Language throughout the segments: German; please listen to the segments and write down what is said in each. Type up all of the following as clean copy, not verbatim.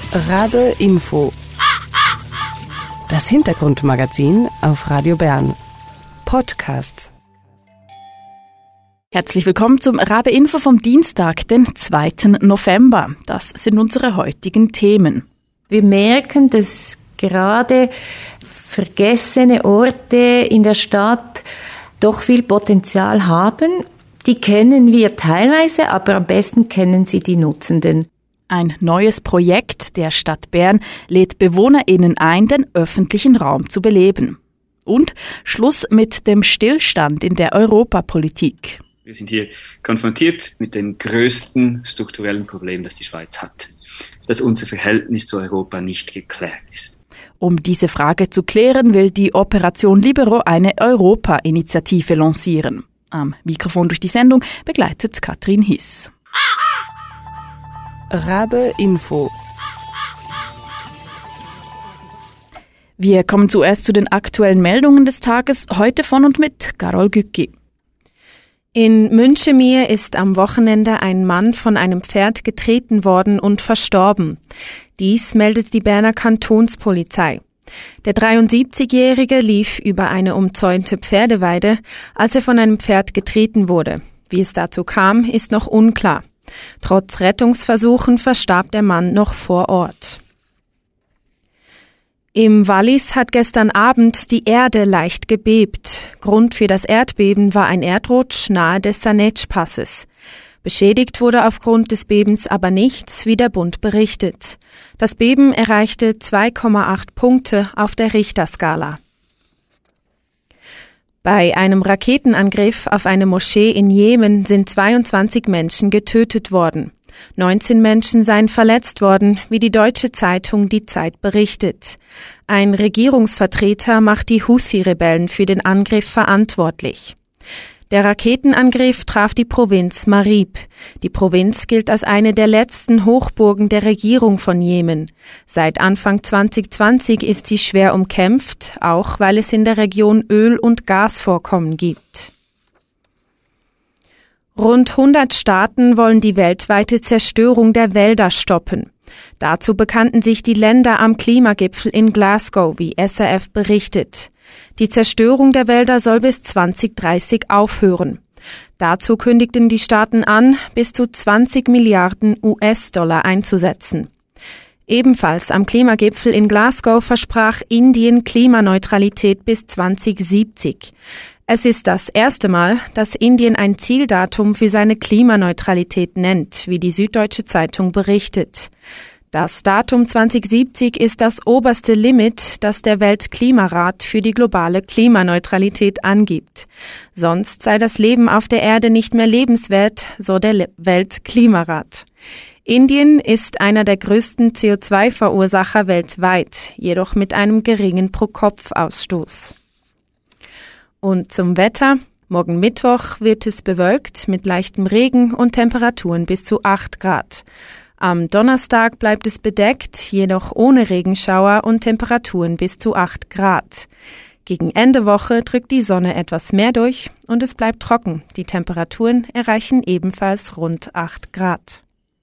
Rabe Info. Das Hintergrundmagazin auf Radio Bern. Podcast. Herzlich willkommen zum Rabe Info vom Dienstag, den 2. November. Das sind unsere heutigen Themen. Wir merken, dass gerade vergessene Orte in der Stadt doch viel Potenzial haben. Die kennen wir teilweise, aber am besten kennen sie die Nutzenden. Ein neues Projekt der Stadt Bern lädt BewohnerInnen ein, den öffentlichen Raum zu beleben. Und Schluss mit dem Stillstand in der Europapolitik. Wir sind hier konfrontiert mit dem größten strukturellen Problem, das die Schweiz hat, dass unser Verhältnis zu Europa nicht geklärt ist. Um diese Frage zu klären, will die Operation Libero eine Europa-Initiative lancieren. Am Mikrofon durch die Sendung begleitet Katrin Hiss. Rabe Info. Wir kommen zuerst zu den aktuellen Meldungen des Tages, heute von und mit Carol Gücki. In Münchemir ist am Wochenende ein Mann von einem Pferd getreten worden und verstorben. Dies meldet die Berner Kantonspolizei. Der 73-Jährige lief über eine umzäunte Pferdeweide, als er von einem Pferd getreten wurde. Wie es dazu kam, ist noch unklar. Trotz Rettungsversuchen verstarb der Mann noch vor Ort. Im Wallis hat gestern Abend die Erde leicht gebebt. Grund für das Erdbeben war ein Erdrutsch nahe des Saanetsch-Passes. Beschädigt wurde aufgrund des Bebens aber nichts, wie der Bund berichtet. Das Beben erreichte 2,8 Punkte auf der Richterskala. Bei einem Raketenangriff auf eine Moschee in Jemen sind 22 Menschen getötet worden. 19 Menschen seien verletzt worden, wie die deutsche Zeitung Die Zeit berichtet. Ein Regierungsvertreter macht die Houthi-Rebellen für den Angriff verantwortlich. Der Raketenangriff traf die Provinz Marib. Die Provinz gilt als eine der letzten Hochburgen der Regierung von Jemen. Seit Anfang 2020 ist sie schwer umkämpft, auch weil es in der Region Öl- und Gasvorkommen gibt. Rund 100 Staaten wollen die weltweite Zerstörung der Wälder stoppen. Dazu bekannten sich die Länder am Klimagipfel in Glasgow, wie SRF berichtet. Die Zerstörung der Wälder soll bis 2030 aufhören. Dazu kündigten die Staaten an, bis zu 20 Milliarden US-Dollar einzusetzen. Ebenfalls am Klimagipfel in Glasgow versprach Indien Klimaneutralität bis 2070. Es ist das erste Mal, dass Indien ein Zieldatum für seine Klimaneutralität nennt, wie die Süddeutsche Zeitung berichtet. Das Datum 2070 ist das oberste Limit, das der Weltklimarat für die globale Klimaneutralität angibt. Sonst sei das Leben auf der Erde nicht mehr lebenswert, so der Weltklimarat. Indien ist einer der größten CO2-Verursacher weltweit, jedoch mit einem geringen Pro-Kopf-Ausstoß. Und zum Wetter. Morgen Mittwoch wird es bewölkt mit leichtem Regen und Temperaturen bis zu 8 Grad. Am Donnerstag bleibt es bedeckt, jedoch ohne Regenschauer und Temperaturen bis zu 8 Grad. Gegen Ende Woche drückt die Sonne etwas mehr durch und es bleibt trocken. Die Temperaturen erreichen ebenfalls rund 8 Grad.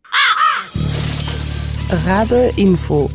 Rabe Info.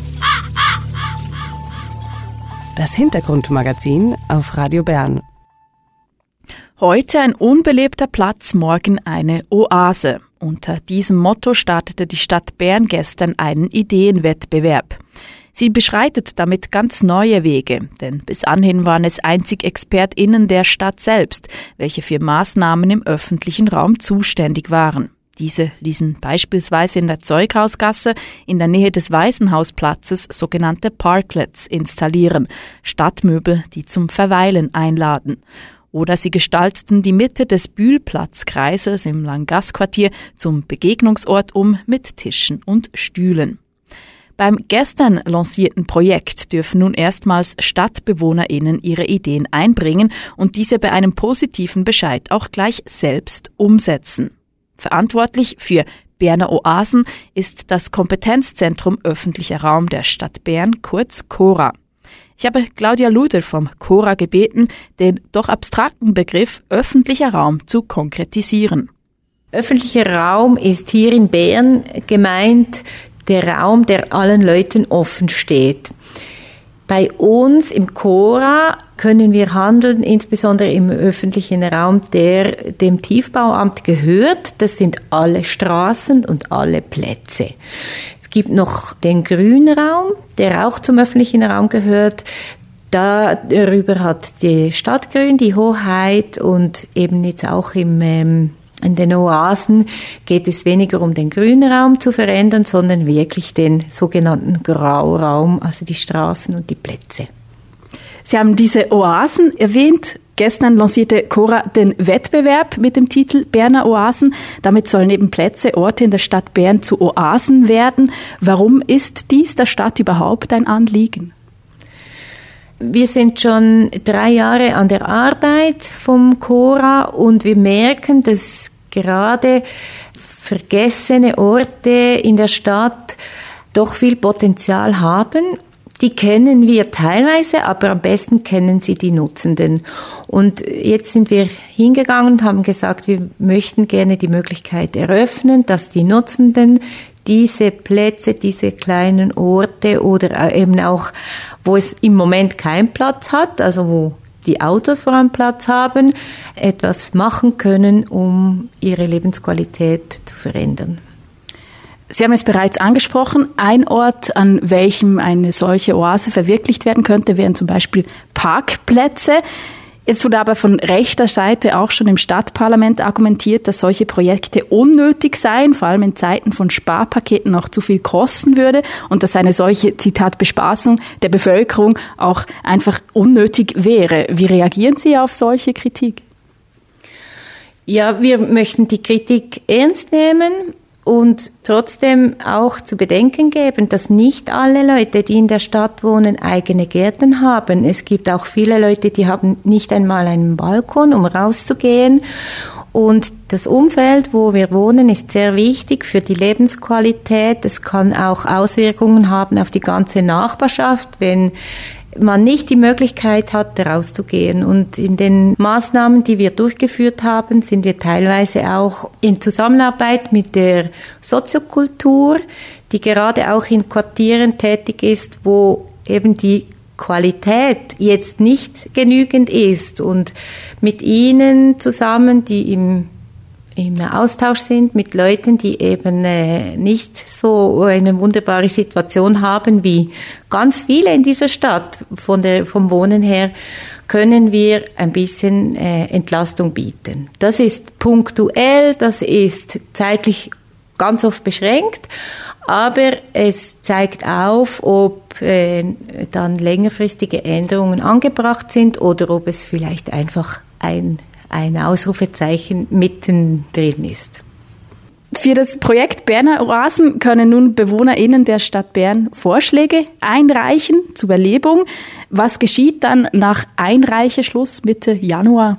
Das Hintergrundmagazin auf Radio Bern. Heute ein unbelebter Platz, morgen eine Oase. Unter diesem Motto startete die Stadt Bern gestern einen Ideenwettbewerb. Sie beschreitet damit ganz neue Wege, denn bis anhin waren es einzig ExpertInnen der Stadt selbst, welche für Maßnahmen im öffentlichen Raum zuständig waren. Diese ließen beispielsweise in der Zeughausgasse in der Nähe des Waisenhausplatzes sogenannte Parklets installieren, Stadtmöbel, die zum Verweilen einladen. Oder sie gestalteten die Mitte des Bühlplatzkreises im Langasse-Quartier zum Begegnungsort mit Tischen und Stühlen. Beim gestern lancierten Projekt dürfen nun erstmals StadtbewohnerInnen ihre Ideen einbringen und diese bei einem positiven Bescheid auch gleich selbst umsetzen. Verantwortlich für Berner Oasen ist das Kompetenzzentrum öffentlicher Raum der Stadt Bern, kurz KORA. Ich habe Claudia Luder vom KORA gebeten, den doch abstrakten Begriff öffentlicher Raum zu konkretisieren. Öffentlicher Raum ist hier in Bern gemeint der Raum, der allen Leuten offen steht. Bei uns im Chora können wir handeln, insbesondere im öffentlichen Raum, der dem Tiefbauamt gehört. Das sind alle Straßen und alle Plätze. Es gibt noch den Grünraum, der auch zum öffentlichen Raum gehört. Darüber hat die Stadt Grün die Hoheit und eben jetzt auch in den Oasen geht es weniger um den Grünraum zu verändern, sondern wirklich den sogenannten Grauraum, also die Straßen und die Plätze. Sie haben diese Oasen erwähnt. Gestern lancierte Chora den Wettbewerb mit dem Titel Berner Oasen. Damit sollen eben Plätze, Orte in der Stadt Bern zu Oasen werden. Warum ist dies der Stadt überhaupt ein Anliegen? Wir sind schon 3 Jahre an der Arbeit vom Chora und wir merken, dass gerade vergessene Orte in der Stadt doch viel Potenzial haben. Die kennen wir teilweise, aber am besten kennen sie die Nutzenden. Und jetzt sind wir hingegangen und haben gesagt, wir möchten gerne die Möglichkeit eröffnen, dass die Nutzenden diese Plätze, diese kleinen Orte oder eben auch, wo es im Moment keinen Platz hat, also wo die Autos vor allem Platz haben, etwas machen können, um ihre Lebensqualität zu verändern. Sie haben es bereits angesprochen, ein Ort, an welchem eine solche Oase verwirklicht werden könnte, wären zum Beispiel Parkplätze. Jetzt wurde aber von rechter Seite auch schon im Stadtparlament argumentiert, dass solche Projekte unnötig seien, vor allem in Zeiten von Sparpaketen noch zu viel kosten würde und dass eine solche, Zitat, Bespaßung der Bevölkerung auch einfach unnötig wäre. Wie reagieren Sie auf solche Kritik? Ja, wir möchten die Kritik ernst nehmen und trotzdem auch zu bedenken geben, dass nicht alle Leute, die in der Stadt wohnen, eigene Gärten haben. Es gibt auch viele Leute, die haben nicht einmal einen Balkon, um rauszugehen. Und das Umfeld, wo wir wohnen, ist sehr wichtig für die Lebensqualität. Es kann auch Auswirkungen haben auf die ganze Nachbarschaft, wenn man nicht die Möglichkeit hat, rauszugehen. Und in den Maßnahmen, die wir durchgeführt haben, sind wir teilweise auch in Zusammenarbeit mit der Soziokultur, die gerade auch in Quartieren tätig ist, wo eben die Qualität jetzt nicht genügend ist. Und mit ihnen zusammen, die im Austausch sind mit Leuten, die eben nicht so eine wunderbare Situation haben wie ganz viele in dieser Stadt. Vom Wohnen her können wir ein bisschen Entlastung bieten. Das ist punktuell, das ist zeitlich ganz oft beschränkt, aber es zeigt auf, ob dann längerfristige Änderungen angebracht sind oder ob es vielleicht einfach ein Ausrufezeichen mittendrin ist. Für das Projekt Berner Oasen können nun BewohnerInnen der Stadt Bern Vorschläge einreichen zur Belebung. Was geschieht dann nach Einreicheschluss Mitte Januar?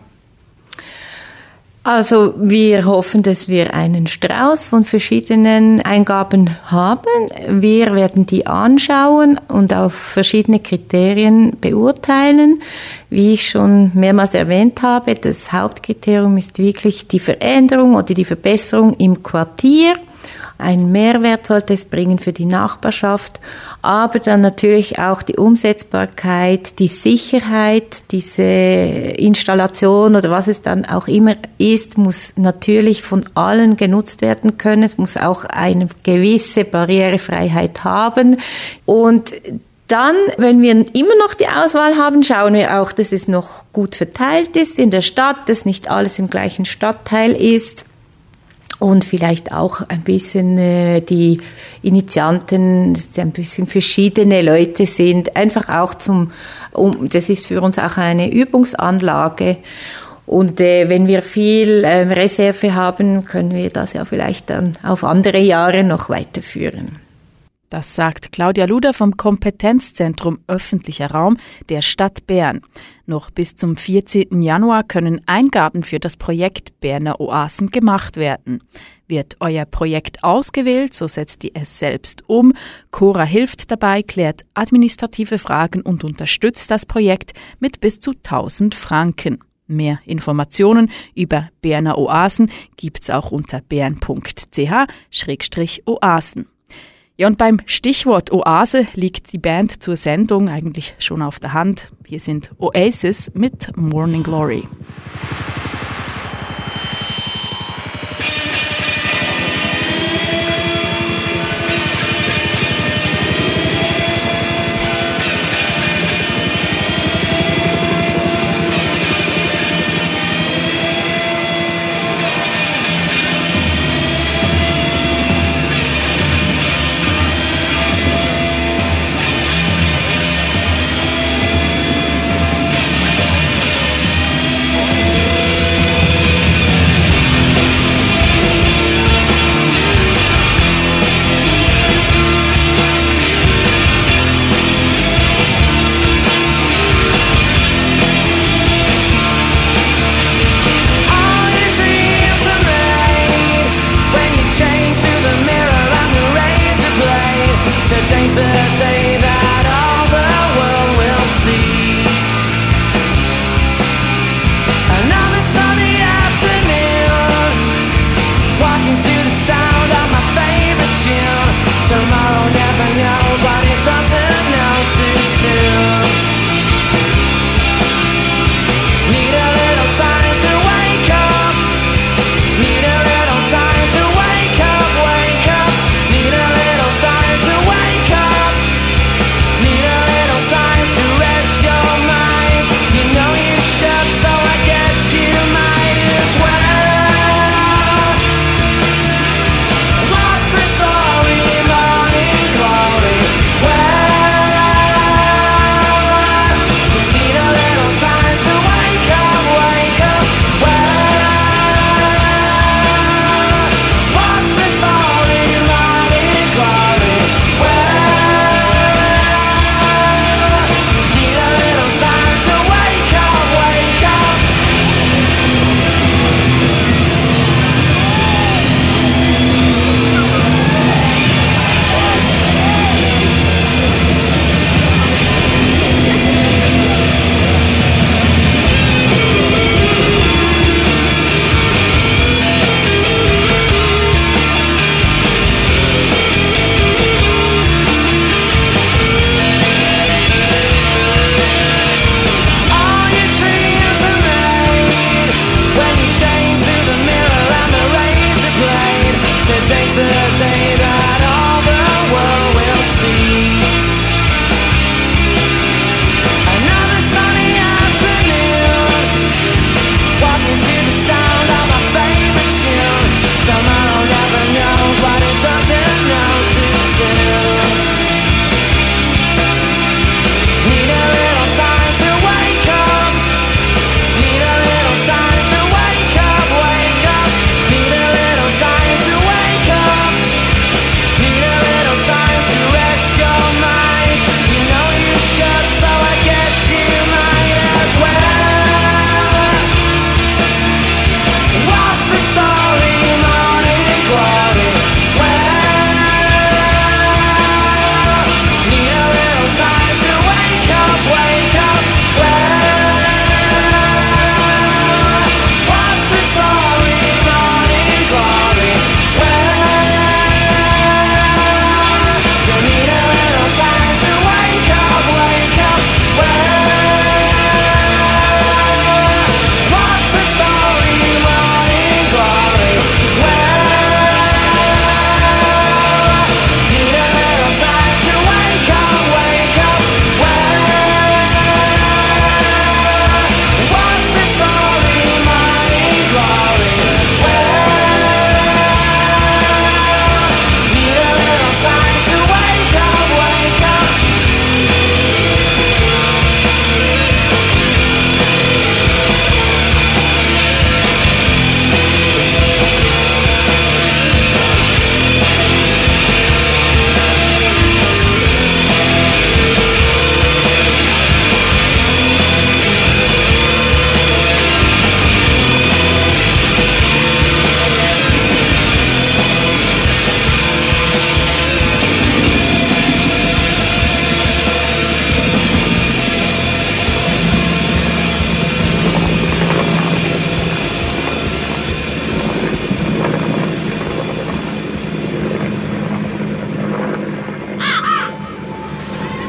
Also wir hoffen, dass wir einen Strauß von verschiedenen Eingaben haben. Wir werden die anschauen und auf verschiedene Kriterien beurteilen. Wie ich schon mehrmals erwähnt habe, das Hauptkriterium ist wirklich die Veränderung oder die Verbesserung im Quartier. Ein Mehrwert sollte es bringen für die Nachbarschaft, aber dann natürlich auch die Umsetzbarkeit, die Sicherheit, diese Installation oder was es dann auch immer ist, muss natürlich von allen genutzt werden können. Es muss auch eine gewisse Barrierefreiheit haben. Und dann, wenn wir immer noch die Auswahl haben, schauen wir auch, dass es noch gut verteilt ist in der Stadt, dass nicht alles im gleichen Stadtteil ist. Und vielleicht auch ein bisschen die Initianten, dass ein bisschen verschiedene Leute sind, einfach auch das ist für uns auch eine Übungsanlage. Und wenn wir viel Reserve haben, können wir das ja vielleicht dann auf andere Jahre noch weiterführen. Das sagt Claudia Luder vom Kompetenzzentrum Öffentlicher Raum der Stadt Bern. Noch bis zum 14. Januar können Eingaben für das Projekt Berner Oasen gemacht werden. Wird euer Projekt ausgewählt, so setzt ihr es selbst um. Chora hilft dabei, klärt administrative Fragen und unterstützt das Projekt mit bis zu 1000 Franken. Mehr Informationen über Berner Oasen gibt's auch unter bern.ch/oasen. Ja, und beim Stichwort Oase liegt die Band zur Sendung eigentlich schon auf der Hand. Hier sind Oasis mit Morning Glory.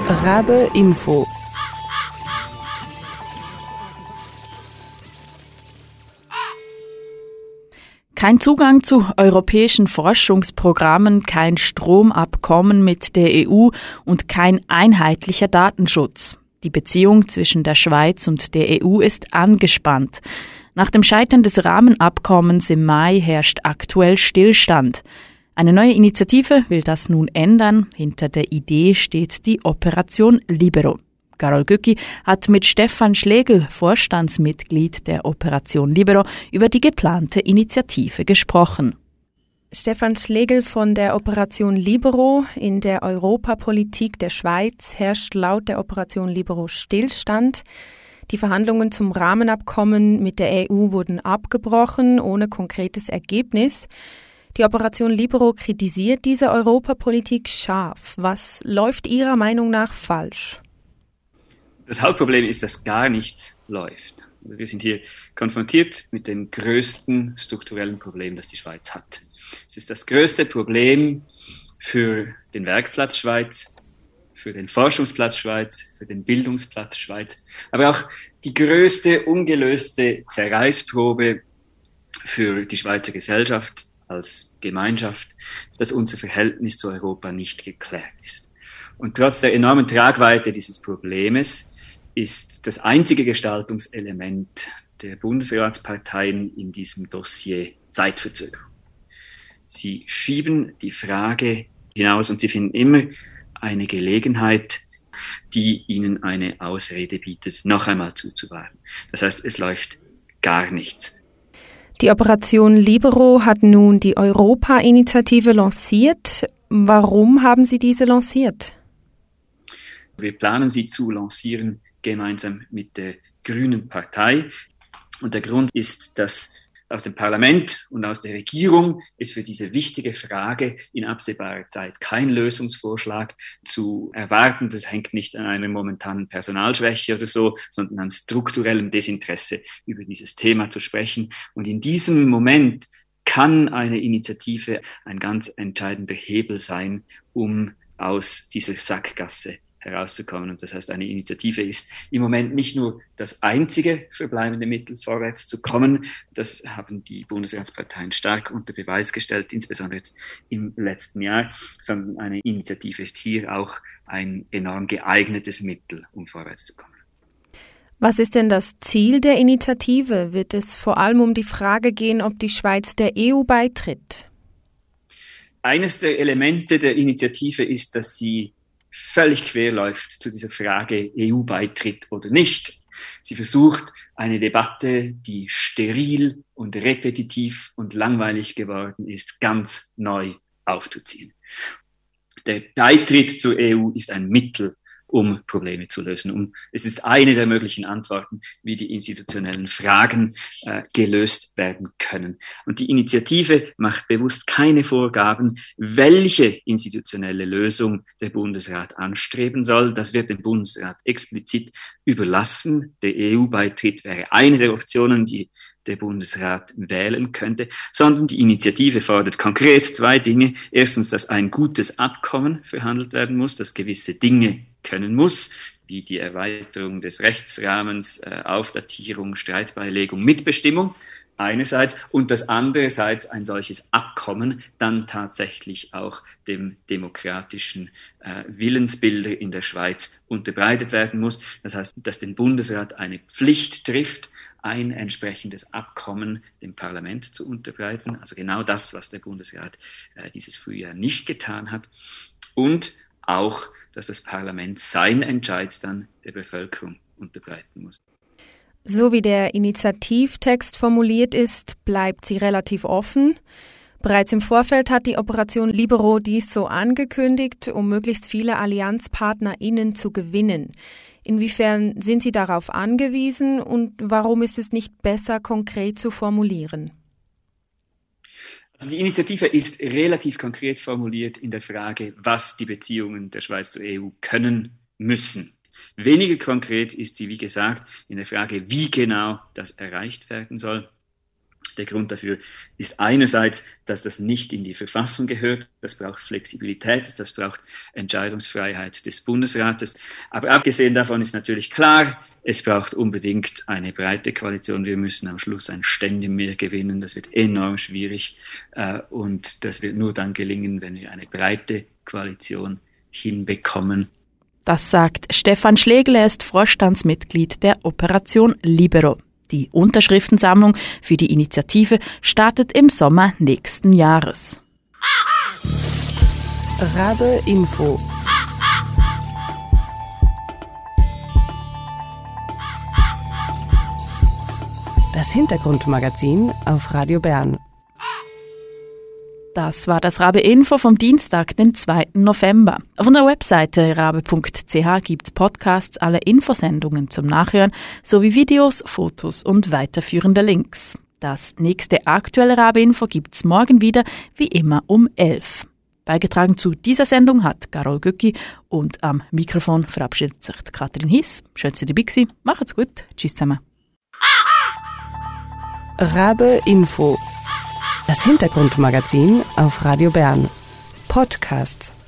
Rabe Info. Kein Zugang zu europäischen Forschungsprogrammen, kein Stromabkommen mit der EU und kein einheitlicher Datenschutz. Die Beziehung zwischen der Schweiz und der EU ist angespannt. Nach dem Scheitern des Rahmenabkommens im Mai herrscht aktuell Stillstand. Eine neue Initiative will das nun ändern. Hinter der Idee steht die Operation Libero. Carol Gücki hat mit Stefan Schlegel, Vorstandsmitglied der Operation Libero, über die geplante Initiative gesprochen. Stefan Schlegel von der Operation Libero. In der Europapolitik der Schweiz herrscht laut der Operation Libero Stillstand. Die Verhandlungen zum Rahmenabkommen mit der EU wurden abgebrochen, ohne konkretes Ergebnis. Die Operation Libero kritisiert diese Europapolitik scharf. Was läuft Ihrer Meinung nach falsch? Das Hauptproblem ist, dass gar nichts läuft. Wir sind hier konfrontiert mit dem größten strukturellen Problem, das die Schweiz hat. Es ist das größte Problem für den Werkplatz Schweiz, für den Forschungsplatz Schweiz, für den Bildungsplatz Schweiz, aber auch die größte ungelöste Zerreißprobe für die Schweizer Gesellschaft als Gemeinschaft, dass unser Verhältnis zu Europa nicht geklärt ist. Und trotz der enormen Tragweite dieses Problems ist das einzige Gestaltungselement der Bundesratsparteien in diesem Dossier Zeitverzögerung. Sie schieben die Frage hinaus und sie finden immer eine Gelegenheit, die ihnen eine Ausrede bietet, noch einmal zuzuwarten. Das heißt, es läuft gar nichts. Die Operation Libero hat nun die Europa-Initiative lanciert. Warum haben Sie diese lanciert? Wir planen sie zu lancieren gemeinsam mit der Grünen Partei. Und der Grund ist, dass aus dem Parlament und aus der Regierung ist für diese wichtige Frage in absehbarer Zeit kein Lösungsvorschlag zu erwarten. Das hängt nicht an einer momentanen Personalschwäche oder so, sondern an strukturellem Desinteresse, über dieses Thema zu sprechen. Und in diesem Moment kann eine Initiative ein ganz entscheidender Hebel sein, um aus dieser Sackgasse herauszukommen. Und das heißt, eine Initiative ist im Moment nicht nur das einzige verbleibende Mittel, vorwärts zu kommen. Das haben die Bundesratsparteien stark unter Beweis gestellt, insbesondere jetzt im letzten Jahr, sondern eine Initiative ist hier auch ein enorm geeignetes Mittel, um vorwärts zu kommen. Was ist denn das Ziel der Initiative? Wird es vor allem um die Frage gehen, ob die Schweiz der EU beitritt? Eines der Elemente der Initiative ist, dass sie völlig quer läuft zu dieser Frage EU-Beitritt oder nicht. Sie versucht, eine Debatte, die steril und repetitiv und langweilig geworden ist, ganz neu aufzuziehen. Der Beitritt zur EU ist ein Mittel, um Probleme zu lösen. Es ist eine der möglichen Antworten, wie die institutionellen Fragen gelöst werden können. Und die Initiative macht bewusst keine Vorgaben, welche institutionelle Lösung der Bundesrat anstreben soll. Das wird dem Bundesrat explizit überlassen. Der EU-Beitritt wäre eine der Optionen, die der Bundesrat wählen könnte, sondern die Initiative fordert konkret zwei Dinge. Erstens, dass ein gutes Abkommen verhandelt werden muss, das gewisse Dinge können muss, wie die Erweiterung des Rechtsrahmens, Aufdatierung, Streitbeilegung, Mitbestimmung einerseits und dass andererseits ein solches Abkommen dann tatsächlich auch dem demokratischen Willensbilder in der Schweiz unterbreitet werden muss. Das heißt, dass den Bundesrat eine Pflicht trifft, ein entsprechendes Abkommen dem Parlament zu unterbreiten. Also genau das, was der Bundesrat dieses Frühjahr nicht getan hat. Und auch, dass das Parlament seinen Entscheid dann der Bevölkerung unterbreiten muss. So wie der Initiativtext formuliert ist, bleibt sie relativ offen. Bereits im Vorfeld hat die Operation Libero dies so angekündigt, um möglichst viele AllianzpartnerInnen zu gewinnen. Inwiefern sind Sie darauf angewiesen und warum ist es nicht besser, konkret zu formulieren? Also die Initiative ist relativ konkret formuliert in der Frage, was die Beziehungen der Schweiz zur EU können müssen. Weniger konkret ist sie, wie gesagt, in der Frage, wie genau das erreicht werden soll. Der Grund dafür ist einerseits, dass das nicht in die Verfassung gehört. Das braucht Flexibilität, das braucht Entscheidungsfreiheit des Bundesrates. Aber abgesehen davon ist natürlich klar, es braucht unbedingt eine breite Koalition. Wir müssen am Schluss ein Ständemehr gewinnen. Das wird enorm schwierig und das wird nur dann gelingen, wenn wir eine breite Koalition hinbekommen. Das sagt Stefan Schlegel, er ist Vorstandsmitglied der Operation Libero. Die Unterschriftensammlung für die Initiative startet im Sommer nächsten Jahres. Rabe Info. Das Hintergrundmagazin auf Radio Bern. Das war das Rabe Info vom Dienstag, den 2. November. Auf unserer Webseite rabe.ch gibt es Podcasts, alle Infosendungen zum Nachhören, sowie Videos, Fotos und weiterführende Links. Das nächste aktuelle Rabe Info gibt es morgen wieder, wie immer um 11. Beigetragen zu dieser Sendung hat Carol Göcki und am Mikrofon verabschiedet sich Katrin Hiss. Schön, dass ihr dabei gewesen. Macht's gut. Tschüss zusammen. Rabe Info. Das Hintergrundmagazin auf Radio Bern. Podcasts.